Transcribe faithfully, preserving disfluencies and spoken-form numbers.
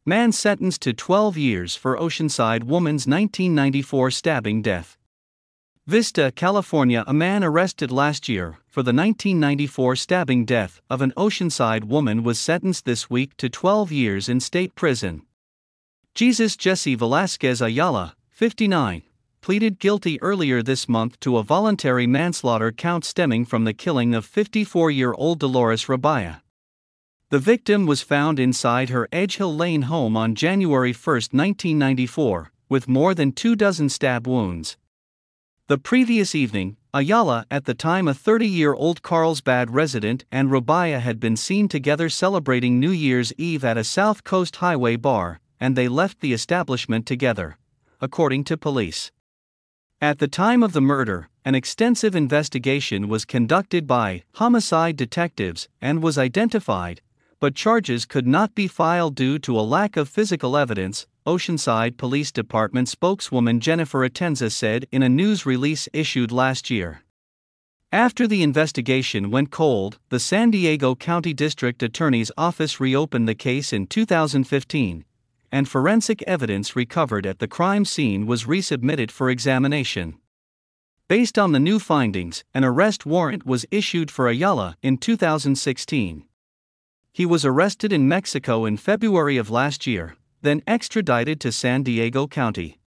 Man sentenced to twelve years for Oceanside woman's nineteen ninety-four stabbing death. Vista, California. A man arrested last year for the nineteen ninety-four stabbing death of an Oceanside woman was sentenced this week to twelve years in state prison. Jesus Jesse Velasquez Ayala, fifty-nine, pleaded guilty earlier this month to a voluntary manslaughter count stemming from the killing of fifty-four-year-old Dolores Rabaya. The victim was found inside her Edge Hill Lane home on January first, nineteen ninety-four, with more than two dozen stab wounds. The previous evening, Ayala, at the time a thirty-year-old Carlsbad resident, and Rabaya had been seen together celebrating New Year's Eve at a South Coast Highway bar, and they left the establishment together, according to police. At the time of the murder, an extensive investigation was conducted by homicide detectives and was identified, but charges could not be filed due to a lack of physical evidence, Oceanside Police Department spokeswoman Jennifer Atenza said in a news release issued last year. After the investigation went cold, the San Diego County District Attorney's Office reopened the case in two thousand fifteen, and forensic evidence recovered at the crime scene was resubmitted for examination. Based on the new findings, an arrest warrant was issued for Ayala in two thousand sixteen. He was arrested in Mexico in February of last year, then extradited to San Diego County.